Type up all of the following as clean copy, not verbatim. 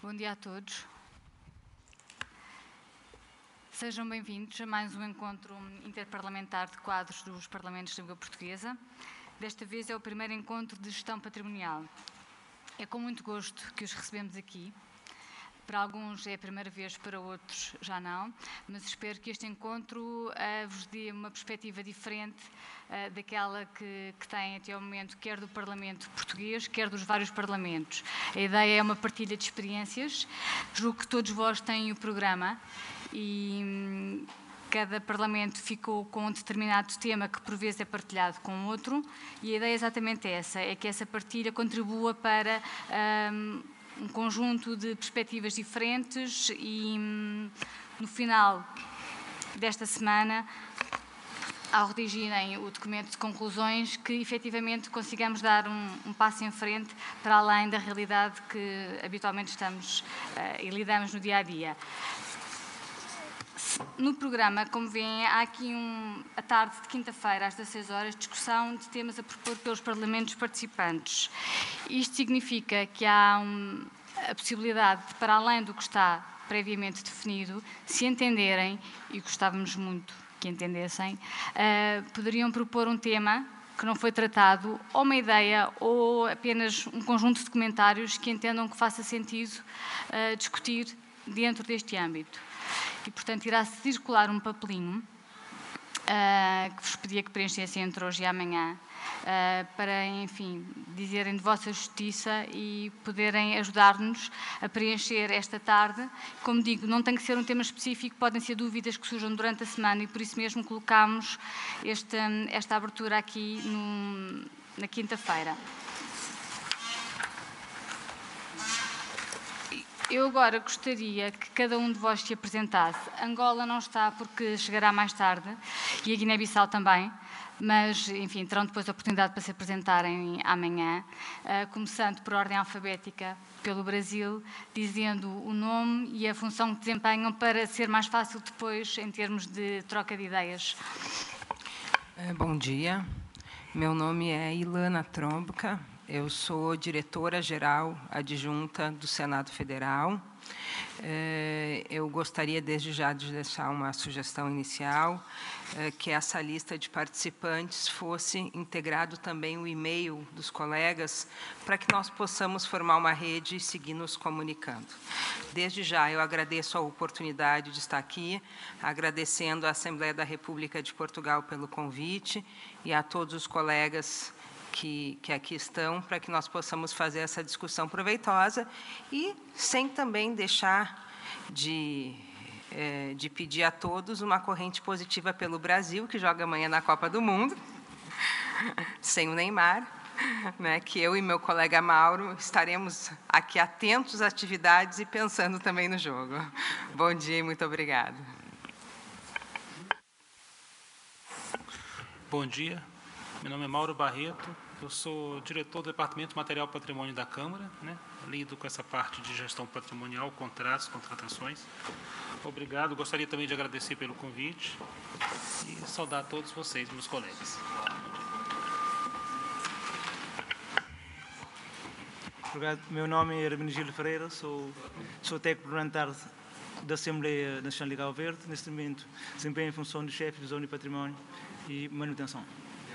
Bom dia a todos. Sejam bem-vindos a mais um encontro interparlamentar de quadros dos Parlamentos de Língua Portuguesa. Desta vez é o primeiro encontro de gestão patrimonial. É com muito gosto que os recebemos aqui. Para alguns é a primeira vez, para outros já não, mas espero que este encontro vos dê uma perspectiva diferente daquela que têm até ao momento, quer do Parlamento português, quer dos vários parlamentos. A ideia é uma partilha de experiências. Julgo que todos vós têm o programa e cada parlamento ficou com um determinado tema que por vezes é partilhado com outro, e a ideia é exatamente essa, é que essa partilha contribua para um conjunto de perspectivas diferentes e no final desta semana, ao redigirem o documento de conclusões, que efetivamente consigamos dar um passo em frente para além da realidade que habitualmente estamos e lidamos no dia a dia. No programa, como veem, há aqui a tarde de quinta-feira, às 16 horas, discussão de temas a propor pelos parlamentos participantes. Isto significa que há a possibilidade de, para além do que está previamente definido, se entenderem, e gostávamos muito que entendessem, poderiam propor um tema que não foi tratado, ou uma ideia, ou apenas um conjunto de comentários que entendam que faça sentido discutir dentro deste âmbito. E, portanto, irá circular um papelinho que vos pedia que preenchessem entre hoje e amanhã para, enfim, dizerem de vossa justiça e poderem ajudar-nos a preencher esta tarde. Como digo, não tem que ser um tema específico, podem ser dúvidas que surjam durante a semana e por isso mesmo colocámos esta abertura aqui na quinta-feira. Eu agora gostaria que cada um de vós se apresentasse. Angola não está porque chegará mais tarde e a Guiné-Bissau também, mas, enfim, terão depois a oportunidade para se apresentarem amanhã, começando por ordem alfabética pelo Brasil, dizendo o nome e a função que desempenham para ser mais fácil depois em termos de troca de ideias. Bom dia, meu nome é Ilana Trombuca. Eu sou diretora-geral adjunta do Senado Federal. Eu gostaria, desde já, de deixar uma sugestão inicial, que essa lista de participantes fosse integrado também o e-mail dos colegas, para que nós possamos formar uma rede e seguir nos comunicando. Desde já, eu agradeço a oportunidade de estar aqui, agradecendo à Assembleia da República de Portugal pelo convite e a todos os colegas que aqui estão, para que nós possamos fazer essa discussão proveitosa e sem também deixar de pedir a todos uma corrente positiva pelo Brasil, que joga amanhã na Copa do Mundo, sem o Neymar, né, que eu e meu colega Mauro estaremos aqui atentos às atividades e pensando também no jogo. Bom dia e muito obrigada. Bom dia, meu nome é Mauro Barreto. Eu sou diretor do Departamento Material e Patrimônio da Câmara, né? Lido com essa parte de gestão patrimonial, contratos, contratações. Obrigado, gostaria também de agradecer pelo convite e saudar a todos vocês, meus colegas. Obrigado. Meu nome é Hermenegildo Ferreira, sou técnico parlamentar da Assembleia Nacional de Cabo Verde. Neste momento, desempenho em função de chefe de zona de património e manutenção.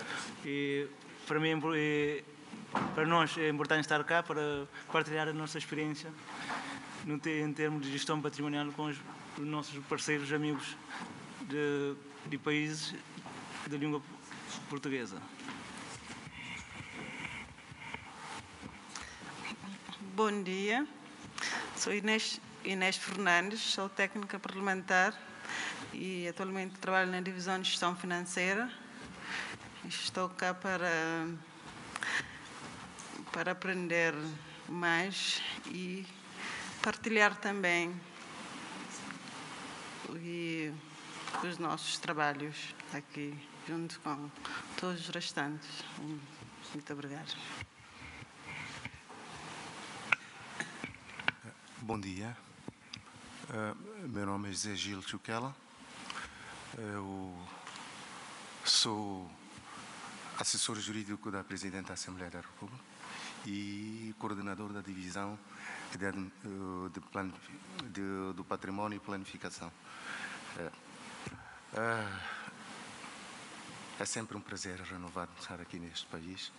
Para nós é importante estar cá para partilhar a nossa experiência em termos de gestão patrimonial com os nossos parceiros, amigos de países de língua portuguesa. Bom dia, sou Inês Fernandes, sou técnica parlamentar e atualmente trabalho na divisão de gestão financeira. Estou cá para aprender mais e partilhar também os nossos trabalhos aqui, junto com todos os restantes. Muito obrigada. Bom dia, meu nome é José Gil Chuquela, eu sou assessor jurídico da Presidente da Assembleia da República e coordenador da divisão do patrimônio e planificação. É sempre um prazer renovado estar aqui neste país.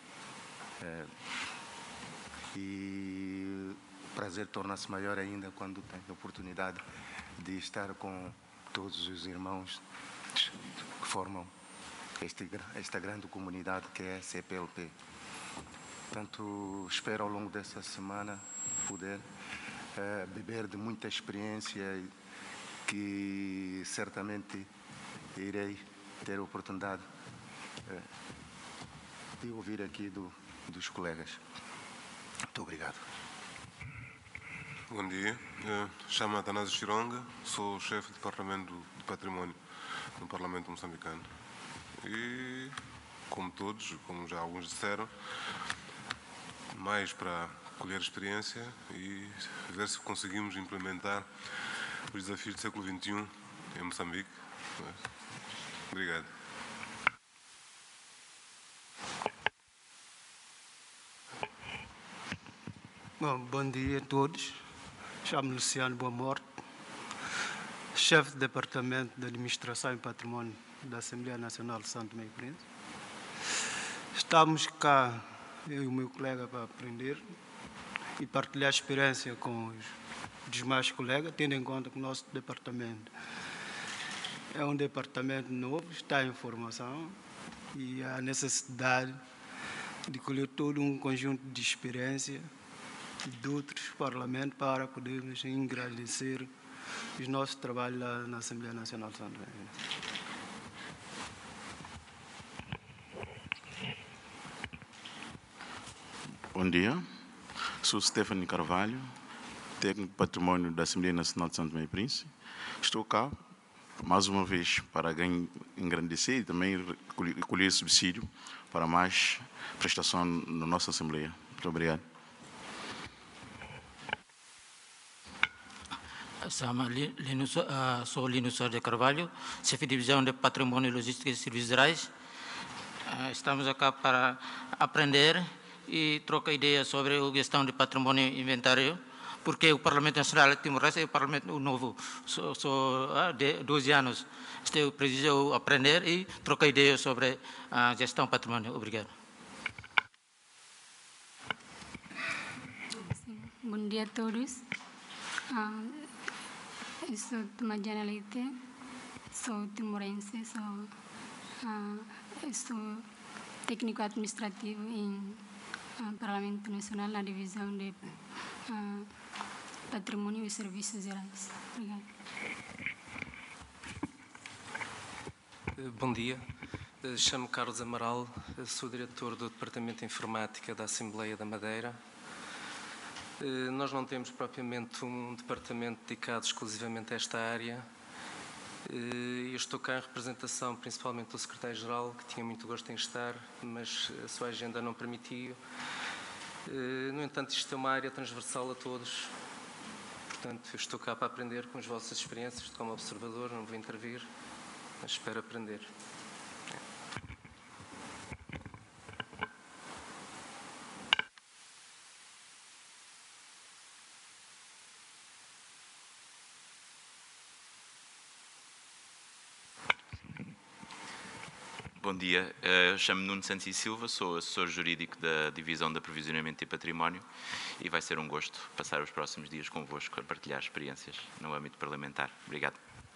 E o prazer torna-se maior ainda quando tenho a oportunidade de estar com todos os irmãos que formam esta grande comunidade que é a CPLP. Portanto, espero ao longo dessa semana poder beber de muita experiência que certamente irei ter a oportunidade de ouvir aqui dos colegas. Muito obrigado. Bom dia, chamo-me Atanásio Chironga, sou chefe de Departamento de Património no Parlamento moçambicano. E, como todos, como já alguns disseram, mais para colher experiência e ver se conseguimos implementar os desafios do século XXI em Moçambique. Obrigado. Bom dia a todos. Chamo-me Luciano Boa Morte, chefe de Departamento de Administração e Património da Assembleia Nacional de São Tomé e Príncipe. Estamos cá, eu e o meu colega, para aprender e partilhar experiência com os demais colegas, tendo em conta que o nosso departamento é um departamento novo, está em formação e há necessidade de colher todo um conjunto de experiência de outros parlamentos para podermos engrandecer os nossos trabalhos lá na Assembleia Nacional de São Tomé. Bom dia, sou Stephanie Carvalho, técnico de património da Assembleia Nacional de São Tomé e Príncipe. Estou cá, mais uma vez, para engrandecer e também colher subsídio para mais prestação na nossa Assembleia. Muito obrigado. Sou Lino Soares de Carvalho, chefe de divisão de Patrimônio, Logística e Serviços Gerais. Estamos aqui para aprender e trocar ideias sobre a gestão de patrimônio e inventário, porque o Parlamento Nacional de Timor-Leste é o Parlamento novo, sou de 12 anos. Eu preciso aprender e trocar ideias sobre a gestão do patrimônio. Obrigado. Bom dia a todos. Eu sou Tomadiana Leite, sou timorense, sou técnico administrativo em Parlamento Nacional na divisão de Patrimônio e Serviços Gerais. Obrigada. Bom dia, chamo-me Carlos Amaral, sou diretor do Departamento de Informática da Assembleia da Madeira. Nós não temos propriamente um departamento dedicado exclusivamente a esta área. Eu estou cá em representação principalmente do secretário-geral, que tinha muito gosto em estar, mas a sua agenda não permitiu. No entanto, isto é uma área transversal a todos. Portanto, eu estou cá para aprender com as vossas experiências como observador, não vou intervir, mas espero aprender. Bom dia, chamo-me Nuno Santos e Silva, sou assessor jurídico da Divisão de Aprovisionamento e Património e vai ser um gosto passar os próximos dias convosco a partilhar experiências no âmbito parlamentar. Obrigado.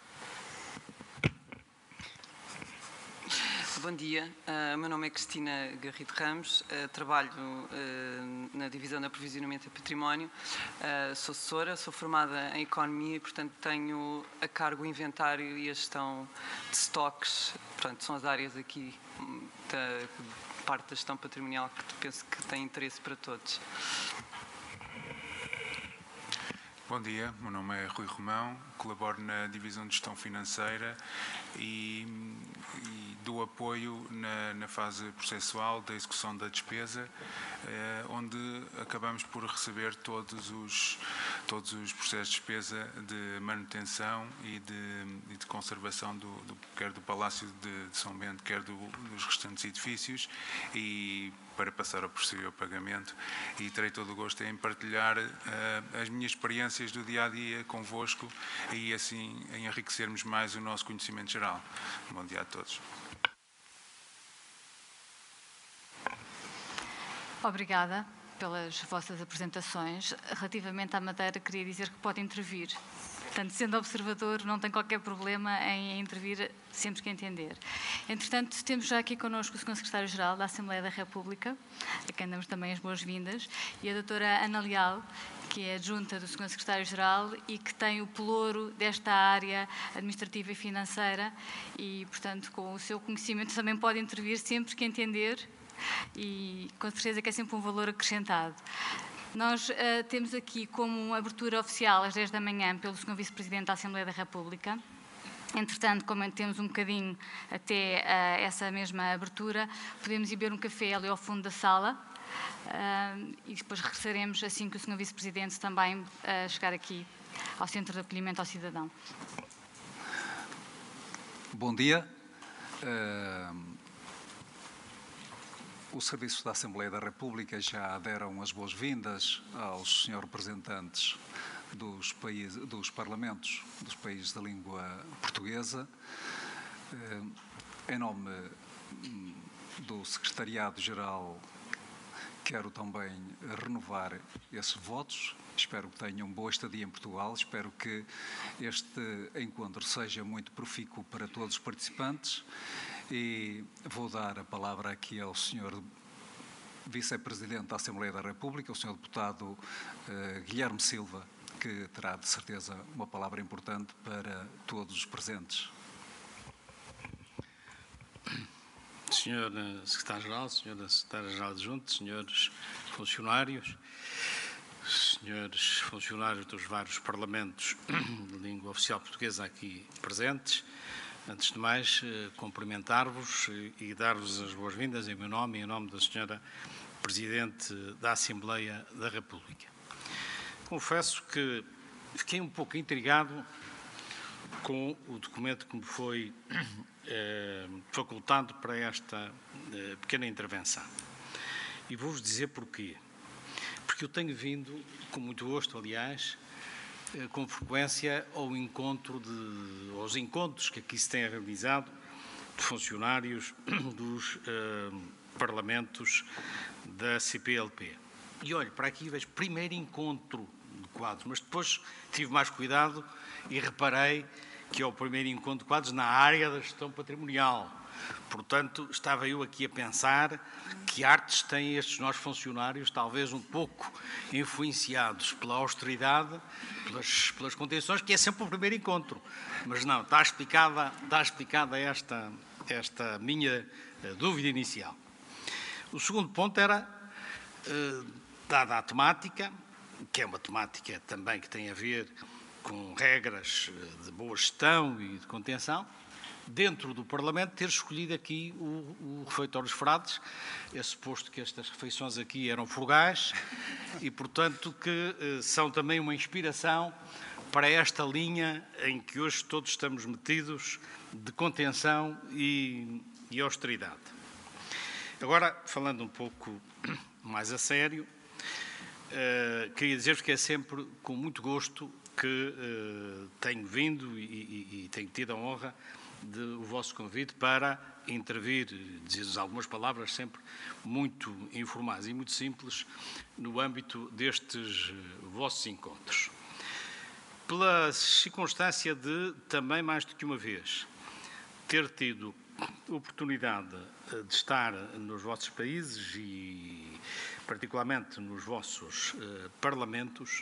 Bom dia, meu nome é Cristina Garrido Ramos, trabalho na Divisão de Aprovisionamento e Património, sou assessora, sou formada em Economia e, portanto, tenho a cargo o inventário e a gestão de estoques, portanto, são as áreas aqui da parte da gestão patrimonial que penso que tem interesse para todos. Bom dia, meu nome é Rui Romão, colaboro na Divisão de Gestão Financeira e dou apoio na fase processual da execução da despesa, onde acabamos por receber todos todos os processos de despesa de manutenção e de conservação quer do Palácio de São Bento, quer dos restantes edifícios, e para passar ao posterior pagamento, e terei todo o gosto em partilhar as minhas experiências do dia-a-dia convosco e assim em enriquecermos mais o nosso conhecimento geral. Bom dia a todos. Obrigada pelas vossas apresentações. Relativamente à Madeira, queria dizer que pode intervir. Portanto, sendo observador, não tem qualquer problema em intervir sempre que entender. Entretanto, temos já aqui connosco o Sr. Secretário-Geral da Assembleia da República, a quem damos também as boas-vindas, e a doutora Ana Leal, que é adjunta do Sr. Secretário-Geral e que tem o pelouro desta área administrativa e financeira e, portanto, com o seu conhecimento também pode intervir sempre que entender e, com certeza, que é sempre um valor acrescentado. Nós temos aqui como abertura oficial às 10 da manhã pelo Sr. Vice-Presidente da Assembleia da República. Entretanto, como temos um bocadinho até essa mesma abertura, podemos ir beber um café ali ao fundo da sala e depois regressaremos assim que o Sr. Vice-Presidente também chegar aqui ao Centro de Acolhimento ao Cidadão. Bom dia. O Serviço da Assembleia da República já deram as boas-vindas aos senhores representantes dos parlamentos dos países da língua portuguesa. Em nome do Secretariado-Geral, quero também renovar esses votos. Espero que tenham boa estadia em Portugal. Espero que este encontro seja muito profícuo para todos os participantes. E vou dar a palavra aqui ao Sr. Vice-Presidente da Assembleia da República, o Sr. Deputado Guilherme Silva, que terá de certeza uma palavra importante para todos os presentes. Sr. Secretário-Geral, Sra. Secretária-Geral Adjunta, senhores funcionários, senhores funcionários dos vários parlamentos de língua oficial portuguesa aqui presentes, antes de mais, cumprimentar-vos e dar-vos as boas-vindas em meu nome e em nome da Sra. Presidente da Assembleia da República. Confesso que fiquei um pouco intrigado com o documento que me foi facultado para esta pequena intervenção. E vou-vos dizer porquê. Porque eu tenho vindo, com muito gosto, aliás, com frequência aos encontros que aqui se têm realizado de funcionários dos parlamentos da CPLP. E olho, para aqui vejo primeiro encontro de quadros, mas depois tive mais cuidado e reparei que é o primeiro encontro de quadros na área da gestão patrimonial. Portanto, estava eu aqui a pensar que artes têm estes nossos funcionários, talvez um pouco influenciados pela austeridade, pelas contenções, que é sempre o primeiro encontro. Mas não, está explicada esta minha dúvida inicial. O segundo ponto era, dada a temática, que é uma temática também que tem a ver com regras de boa gestão e de contenção, dentro do Parlamento, ter escolhido aqui o refeitório dos frades, é suposto que estas refeições aqui eram frugais e, portanto, que são também uma inspiração para esta linha em que hoje todos estamos metidos de contenção e austeridade. Agora, falando um pouco mais a sério, queria dizer-vos que é sempre com muito gosto que tenho vindo e tenho tido a honra do vosso convite para intervir, dizer-vos algumas palavras sempre muito informais e muito simples no âmbito destes vossos encontros. Pela circunstância de, também mais do que uma vez, ter tido oportunidade de estar nos vossos países e particularmente nos vossos parlamentos,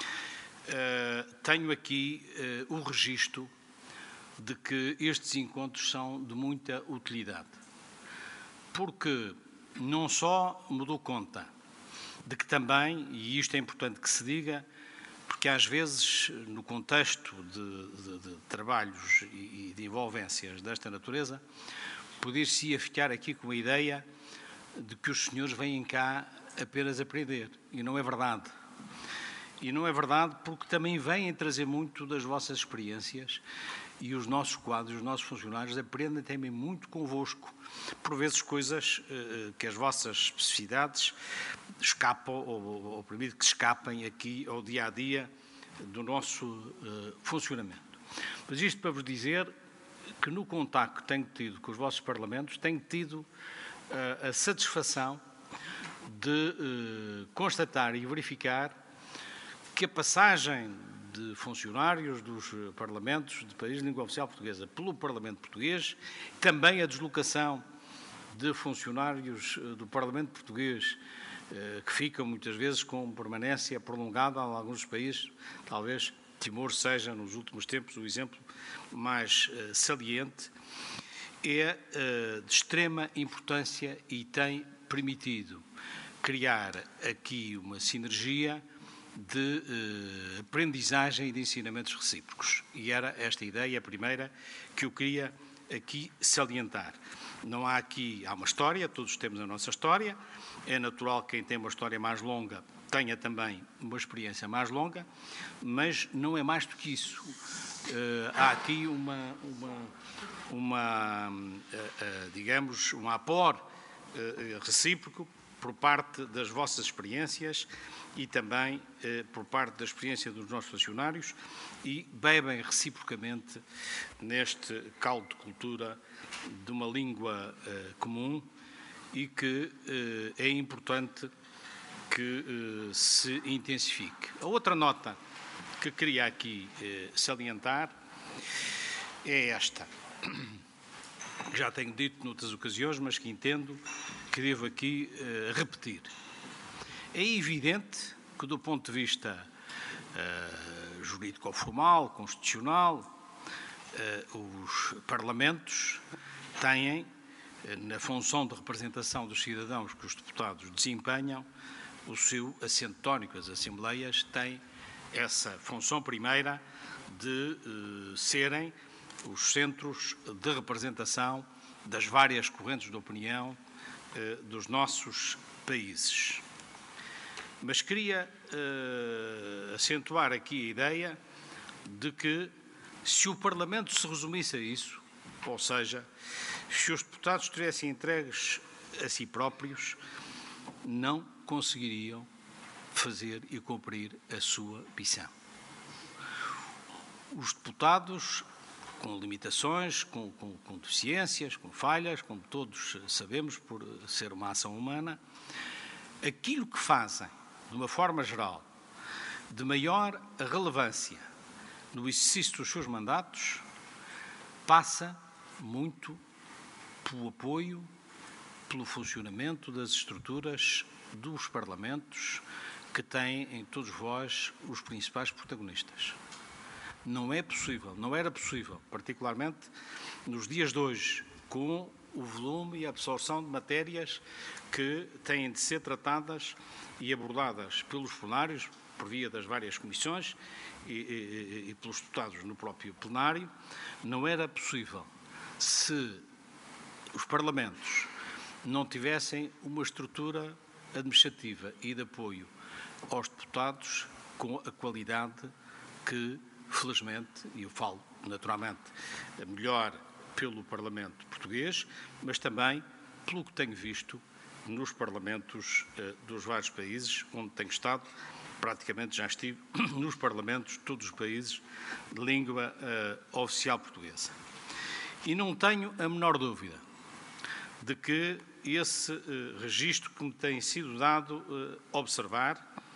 tenho aqui o registro de que estes encontros são de muita utilidade, porque não só me dou conta de que também, e isto é importante que se diga, porque às vezes no contexto de trabalhos e de envolvências desta natureza, poder-se ficar aqui com a ideia de que os senhores vêm cá apenas aprender, e não é verdade. E não é verdade porque também vêm trazer muito das vossas experiências e os nossos quadros, os nossos funcionários aprendem também muito convosco. Por vezes coisas que as vossas especificidades escapam ou permitem que escapem aqui ao dia-a-dia do nosso funcionamento. Mas isto para vos dizer que no contacto que tenho tido com os vossos parlamentos, tenho tido a satisfação de constatar e verificar que a passagem de funcionários dos parlamentos de países de língua oficial portuguesa pelo Parlamento português, também a deslocação de funcionários do Parlamento português que ficam muitas vezes com permanência prolongada em alguns países, talvez Timor seja nos últimos tempos o exemplo mais saliente, é de extrema importância e tem permitido criar aqui uma sinergia de aprendizagem e de ensinamentos recíprocos. E era esta ideia a primeira que eu queria aqui salientar. Não há aqui, há uma história, todos temos a nossa história, é natural que quem tem uma história mais longa tenha também uma experiência mais longa, mas não é mais do que isso. Há aqui digamos, um apor recíproco por parte das vossas experiências e também por parte da experiência dos nossos funcionários e bebem reciprocamente neste caldo de cultura de uma língua comum e que é importante que se intensifique. A outra nota que queria aqui salientar é esta. Já tenho dito noutras ocasiões, mas que entendo que devo aqui repetir. É evidente que, do ponto de vista jurídico-formal, constitucional, os parlamentos têm, na função de representação dos cidadãos que os deputados desempenham, o seu assento tónico. As assembleias têm essa função primeira de serem os centros de representação das várias correntes de opinião dos nossos países. Mas queria acentuar aqui a ideia de que, se o Parlamento se resumisse a isso, ou seja, se os deputados estivessem entregues a si próprios, não conseguiriam fazer e cumprir a sua missão. Os deputados, com limitações, com deficiências, com falhas, como todos sabemos, por ser uma ação humana, aquilo que fazem, de uma forma geral, de maior relevância no exercício dos seus mandatos, passa muito pelo apoio, pelo funcionamento das estruturas dos parlamentos que têm em todos vós os principais protagonistas. Não é possível, não era possível, particularmente nos dias de hoje, com o volume e a absorção de matérias que têm de ser tratadas e abordadas pelos plenários, por via das várias comissões e pelos deputados no próprio plenário, não era possível se os parlamentos não tivessem uma estrutura administrativa e de apoio aos deputados com a qualidade que, felizmente, e eu falo naturalmente melhor pelo Parlamento português, mas também pelo que tenho visto nos parlamentos dos vários países onde tenho estado, praticamente já estive nos parlamentos de todos os países de língua oficial portuguesa. E não tenho a menor dúvida de que esse registro que me tem sido dado observar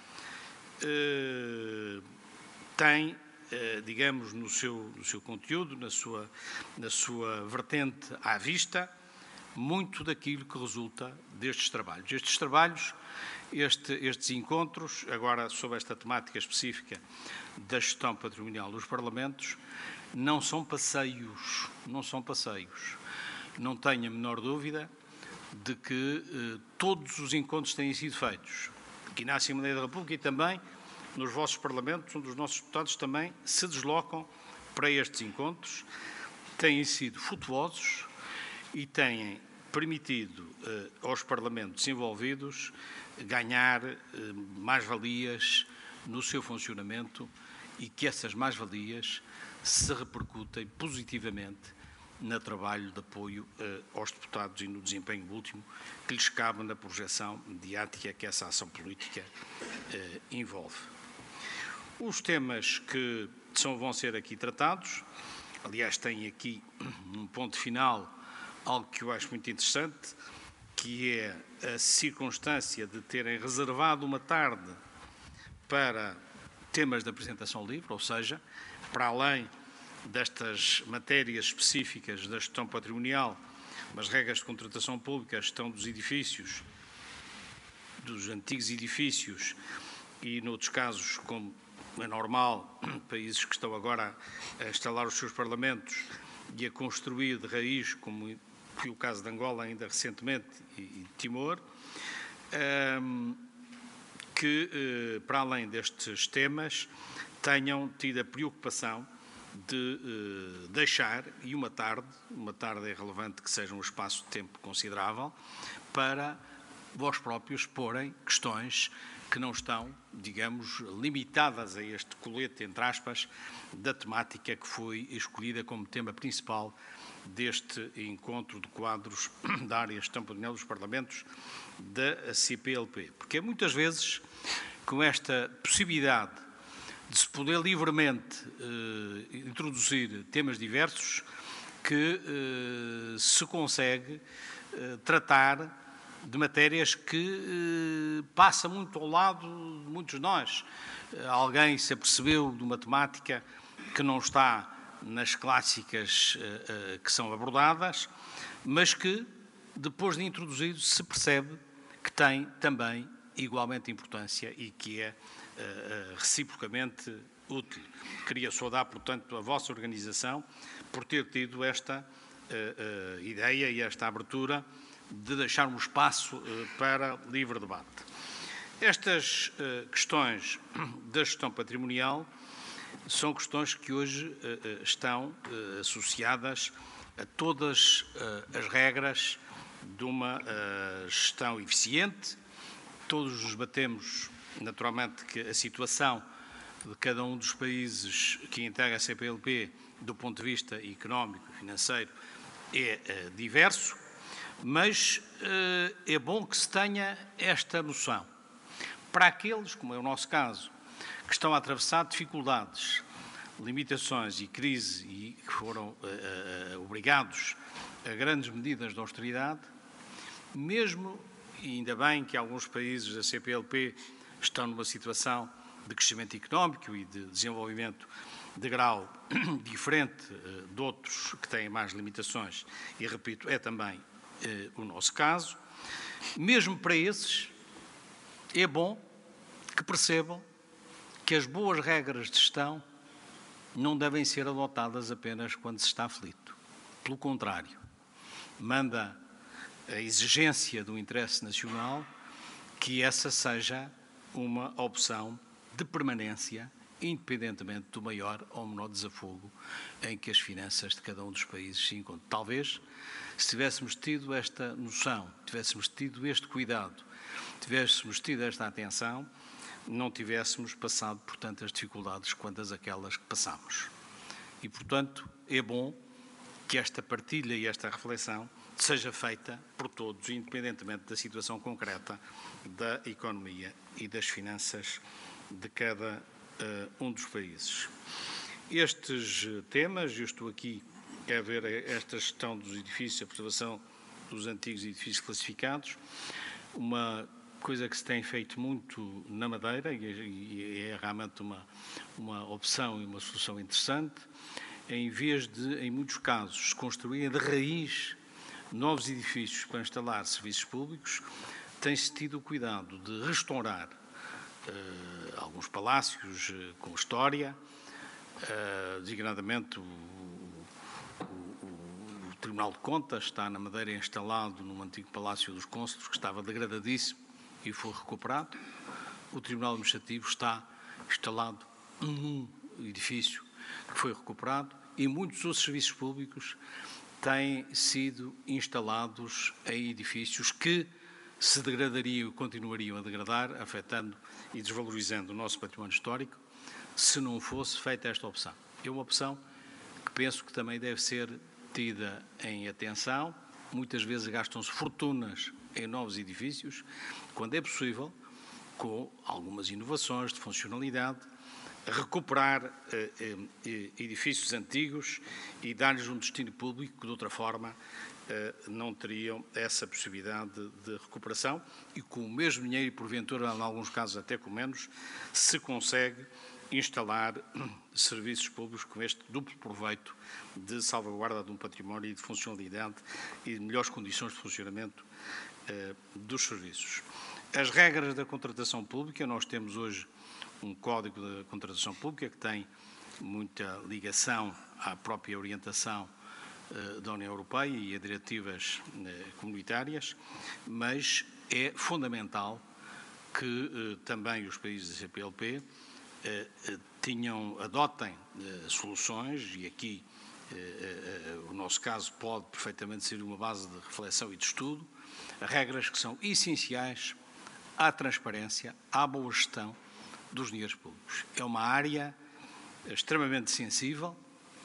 tem, digamos, no seu conteúdo, na sua vertente à vista, muito daquilo que resulta destes trabalhos. Estes trabalhos, estes encontros, agora sobre esta temática específica da gestão patrimonial dos parlamentos, não são passeios, não são passeios. Não tenho a menor dúvida de que todos os encontros têm sido feitos, aqui na Assembleia da República e também nos vossos parlamentos, onde os nossos deputados também se deslocam para estes encontros, têm sido frutuosos e têm permitido aos parlamentos envolvidos ganhar mais-valias no seu funcionamento e que essas mais-valias se repercutem positivamente no trabalho de apoio aos deputados e no desempenho último que lhes cabe na projeção mediática que essa ação política envolve. Os temas que vão ser aqui tratados, aliás, tem aqui um ponto final, algo que eu acho muito interessante, que é a circunstância de terem reservado uma tarde para temas de apresentação livre, ou seja, para além destas matérias específicas da gestão patrimonial, as regras de contratação pública, a gestão dos edifícios, dos antigos edifícios e, noutros casos, como é normal, países que estão agora a instalar os seus parlamentos e a construir de raiz, como foi o caso de Angola ainda recentemente e de Timor, que, para além destes temas, tenham tido a preocupação de deixar, e uma tarde é relevante que seja um espaço de tempo considerável, para vós próprios porem questões que não estão, digamos, limitadas a este colete, entre aspas, da temática que foi escolhida como tema principal deste encontro de quadros da área de gestão patrimonial dos parlamentos da CPLP. Porque muitas vezes, com esta possibilidade de se poder livremente introduzir temas diversos, que se consegue tratar de matérias que passa muito ao lado de muitos de nós. Alguém se apercebeu de uma temática que não está nas clássicas que são abordadas, mas que, depois de introduzido, se percebe que tem também igualmente importância e que é reciprocamente útil. Queria saudar, portanto, a vossa organização por ter tido esta ideia e esta abertura de deixar um espaço para livre debate. Estas questões da gestão patrimonial são questões que hoje estão associadas a todas as regras de uma gestão eficiente. Todos nos batemos, naturalmente, que a situação de cada um dos países que integra a CPLP, do ponto de vista económico e financeiro, é diverso, mas é bom que se tenha esta noção. Para aqueles, como é o nosso caso, que estão a atravessar dificuldades, limitações e crise e que foram obrigados a grandes medidas de austeridade, mesmo, e ainda bem que alguns países da CPLP estão numa situação de crescimento económico e de desenvolvimento de grau diferente de outros que têm mais limitações, e repito, é também o nosso caso, mesmo para esses, é bom que percebam que as boas regras de gestão não devem ser adotadas apenas quando se está aflito. Pelo contrário, manda a exigência do interesse nacional que essa seja uma opção de permanência, independentemente do maior ou menor desafogo em que as finanças de cada um dos países se encontram. Talvez, se tivéssemos tido esta noção, tivéssemos tido este cuidado, tivéssemos tido esta atenção, não tivéssemos passado por tantas dificuldades quanto aquelas que passamos. E, portanto, é bom que esta partilha e esta reflexão seja feita por todos, independentemente da situação concreta da economia e das finanças de cada um dos países. Estes temas, eu estou aqui a ver esta gestão dos edifícios, a preservação dos antigos edifícios classificados, uma coisa que se tem feito muito na Madeira e é realmente uma opção e uma solução interessante, em vez de, em muitos casos, construírem de raiz novos edifícios para instalar serviços públicos, tem-se tido o cuidado de restaurar alguns palácios com história, designadamente o Tribunal de Contas está na Madeira instalado num antigo Palácio dos Cônsulos que estava degradadíssimo e foi recuperado. O Tribunal Administrativo está instalado num edifício que foi recuperado e muitos outros serviços públicos têm sido instalados em edifícios que se degradariam e continuariam a degradar, afetando e desvalorizando o nosso património histórico, se não fosse feita esta opção. É uma opção que penso que também deve ser tida em atenção. Muitas vezes gastam-se fortunas em novos edifícios, quando é possível, com algumas inovações de funcionalidade, recuperar edifícios antigos e dar-lhes um destino público que, de outra forma, não teriam essa possibilidade de recuperação e com o mesmo dinheiro, e porventura, em alguns casos até com menos, se consegue instalar serviços públicos com este duplo proveito de salvaguarda de um património e de funcionalidade e de melhores condições de funcionamento dos serviços. As regras da contratação pública, nós temos hoje um Código de Contratação Pública que tem muita ligação à própria orientação da União Europeia e a diretivas comunitárias, mas é fundamental que também os países da CPLP adotem soluções, e aqui o nosso caso pode perfeitamente ser uma base de reflexão e de estudo, regras que são essenciais à transparência, à boa gestão dos dinheiros públicos. É uma área extremamente sensível,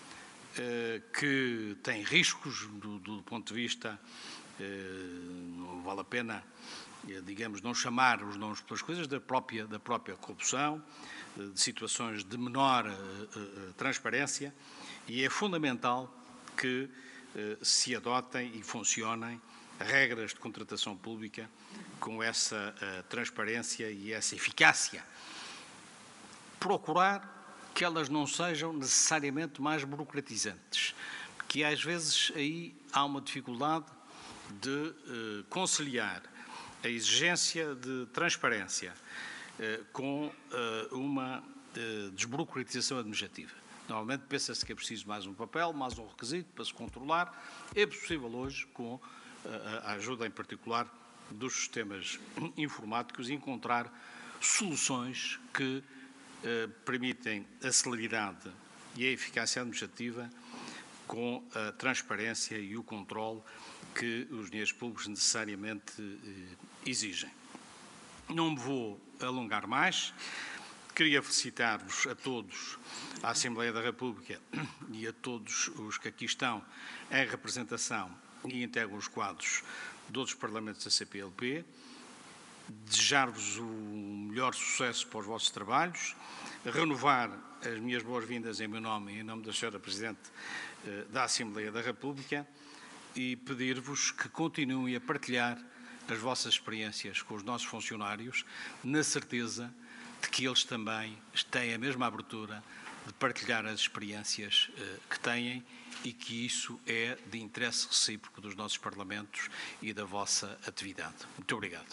que tem riscos do ponto de vista, não vale a pena, digamos, não chamar os nomes pelas coisas, da própria corrupção, de situações de menor transparência, e é fundamental que se adotem e funcionem regras de contratação pública com essa transparência e essa eficácia. Procurar que elas não sejam necessariamente mais burocratizantes, porque às vezes aí há uma dificuldade de conciliar a exigência de transparência com uma desburocratização administrativa. Normalmente pensa-se que é preciso mais um papel, mais um requisito para se controlar. É possível hoje, com a ajuda em particular dos sistemas informáticos, encontrar soluções que permitem a celeridade e a eficácia administrativa com a transparência e o controle que os dinheiros públicos necessariamente exigem. Não me vou alongar mais. Queria felicitar-vos a todos, à Assembleia da República e a todos os que aqui estão em representação e integram os quadros de outros parlamentos da CPLP, desejar-vos o melhor sucesso para os vossos trabalhos, renovar as minhas boas-vindas em meu nome e em nome da Sra. Presidente da Assembleia da República e pedir-vos que continuem a partilhar as vossas experiências com os nossos funcionários, na certeza de que eles também têm a mesma abertura de partilhar as experiências que têm e que isso é de interesse recíproco dos nossos parlamentos e da vossa atividade. Muito obrigado.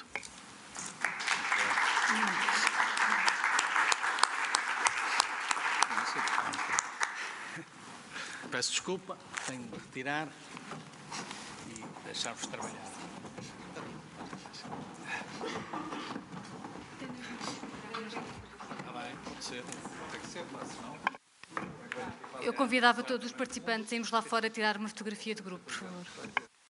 Peço desculpa, tenho de retirar e deixar-vos trabalhar. Está bem, pode ser. Tem que ser, senão... Eu convidava todos os participantes a irmos lá fora tirar uma fotografia de grupo, por favor.